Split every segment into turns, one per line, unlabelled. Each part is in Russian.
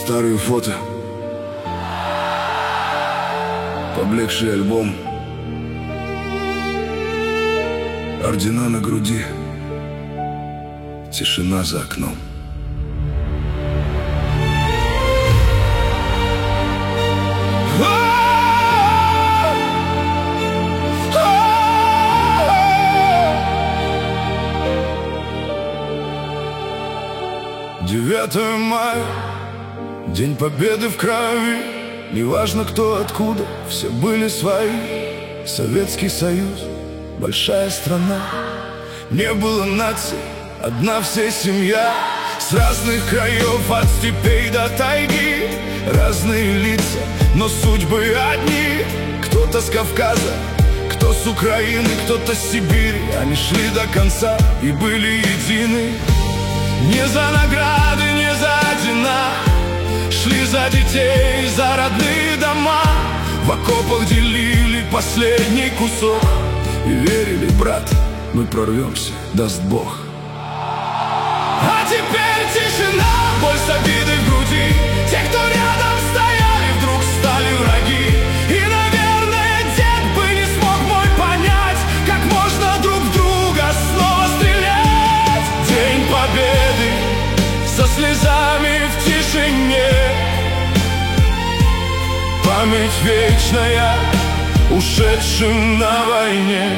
Старые фото, поблекший альбом, ордена на груди, тишина за окном. Девятое мая, День Победы в крови. Неважно кто откуда, все были свои. Советский Союз, большая страна. Не было наций, одна вся семья. С разных краев, от степей до тайги. Разные лица, но судьбы одни. Кто-то с Кавказа, кто с Украины, кто-то с Сибири. Они шли до конца и были едины. Не за награды, не за ордена, шли за детей, за родные дома. В окопах делили последний кусок и верили, брат, мы прорвемся, даст Бог. А теперь тишина, боль с обидой в груди. Те, кто рядом стояли, вдруг стали враги. И, наверное, дед бы не смог мой понять, как можно друг в друга снова стрелять. День Победы со слезами в тишине, память вечная ушедшим на войне.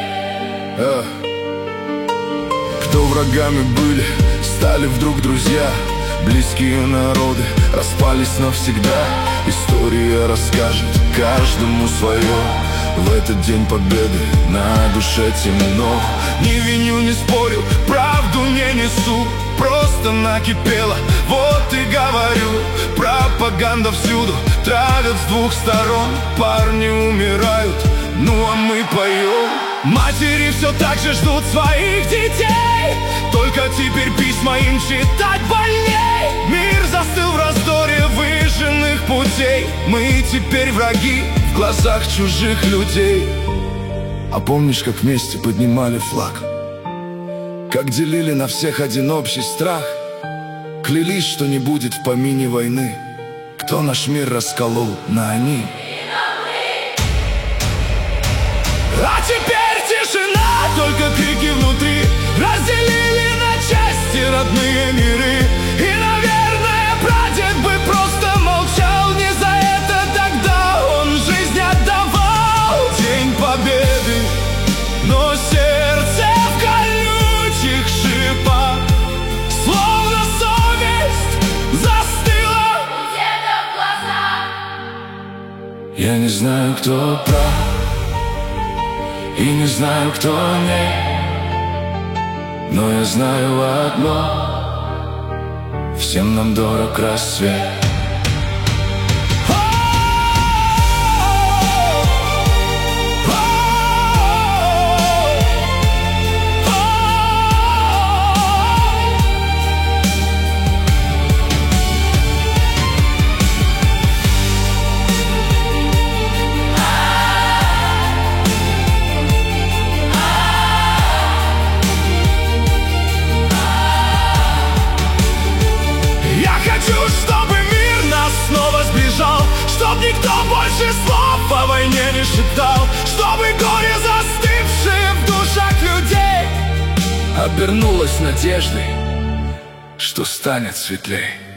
Кто врагами были, стали вдруг друзья. Близкие народы распались навсегда. История расскажет каждому свое. В этот день Победы на душе темно. Не виню, не спорю, правду не несу. Просто накипело, вот и говорю. Пропаганда всюду, травят с двух сторон. Парни умирают, ну а мы поем. Матери все так же ждут своих детей, только теперь письма им читать больней. Мир застыл в раздоре выжженных путей. Мы теперь враги в глазах чужих людей. А помнишь, как вместе поднимали флаг? Как делили на всех один общий страх? Клялись, что не будет в помине войны. Кто наш мир расколол на они? А теперь тишина, только крики внутри. Разделили на части родные миры. И, наверное, прадед бы просто молчал. Не за это тогда он жизнь отдавал. День Победы, но сердце в колючих шипах, словно совесть застыла где-то в глазах. Я не знаю, кто прав, и не знаю, кто нет, но я знаю одно: всем нам дорог рассвет. Чтобы мир нас снова сближал, чтоб никто больше слов о войне не шептал, чтобы горе, застывшее в душах людей, обернулось надеждой, что станет светлей.